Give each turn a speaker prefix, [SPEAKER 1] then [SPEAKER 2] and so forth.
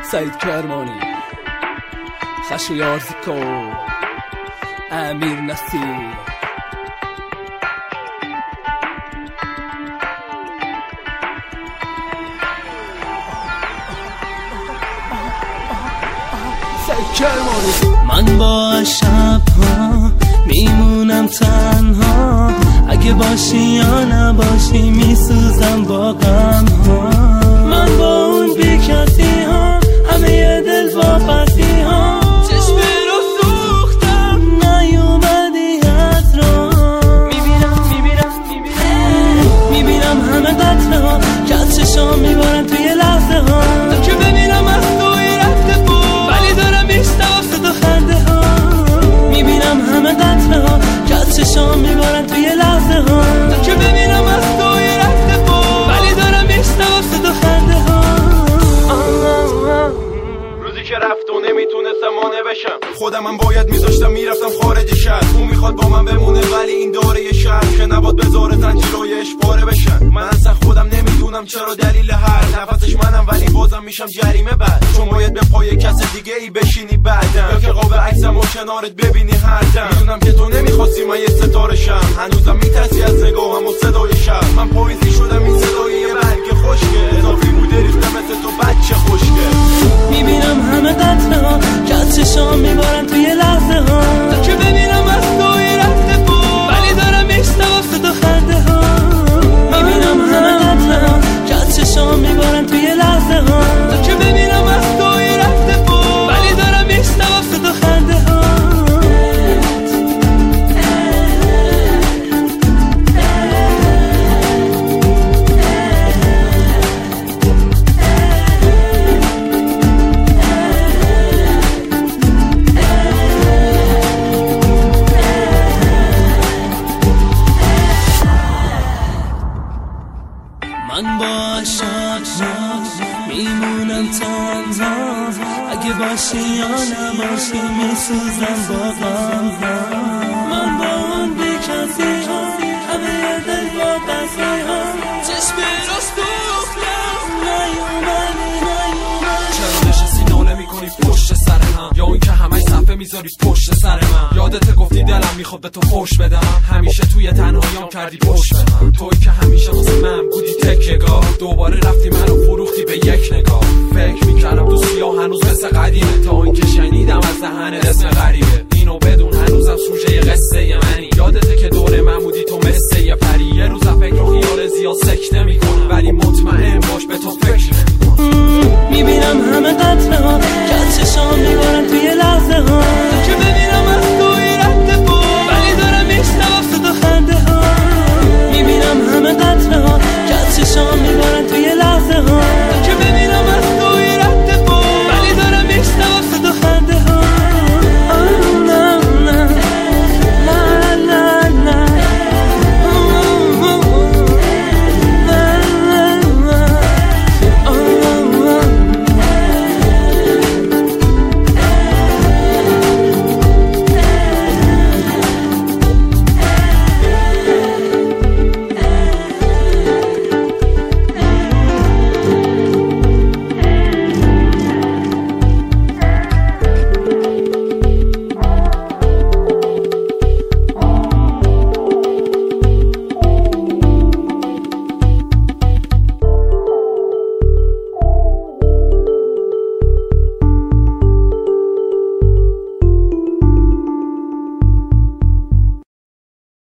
[SPEAKER 1] سعید کرمانی، خشایارزیکو، امیر نصیر.
[SPEAKER 2] من با شب‌ها میمونم تنها، اگه باشی یا نباشی میسوزم با غم‌ها. من با اون بی کسی ها، همه دل واپسی ها، چشم رو سوختم نیومدی از راه. میبینم همه قطره ها که از چشام میبارن توی لحظه ها، تا که ببینم از توی رفته بود ولی دارم میشتم صدا خنده ها. میبینم همه قطره ها که از چشام میبارن توی لحظه ها، تا که ببینم از توی رفته بود ولی دارم میشتم صدا خنده ها.
[SPEAKER 3] روزی که رفت و نمیتونستم مانع بشم، خودم باید میذاشتم میرفتم خارج شهر. اون میخواد با من بمونه ولی این داره شهر که نباد بذاره زنجیرایش پاره بشن. من اصلا خودم نمیدونم چرا دلیل هر نفسش منم ولی بازم میشم جریمه بعد، چون باید به پای کس دیگه ای بشینی بعدم، یا که قاب عکسم و کنارت ببینی هر دم. میدونم که تو نمیخواستی من یه ستاره شم، هنوزم میترسی از نگاهم و صدای شب. من پاییزی شدم این صدای یه برگ خشکه، اضافی بوده ریختم مثل تو بچه خوشگه.
[SPEAKER 2] میبینم همه قطره ها که از چشام میبارن توی لحظه ها، تا که ببینم از توی رفته بود ولی دارم میشتم صدا خنده ها. میبینم همه قطره ها که از چشام میبارن توی لحظه ها، تا که ببینم از توی رفته بود ولی دارم میشتم صدا خنده ها. من با شب‌ها میمونم تنها، اگه باشی یا نباشی میسوزم با غم‌ها. من با اون بی کسی ها، همه دل واپسی ها، چشم رو سوختم نیومدی.
[SPEAKER 4] چرا نشستی ناله میکنی پشت سر هم، یا این که همه صفحه میذاری پشت سر من؟ یادت گفتی دلم میخواد به تو فوش بدم، همیشه توی تنهاییام کردی پشت به من. توی که همیشه واسه من بودی تکیه‌گاه، دوباره رفتی منو فروختی به یک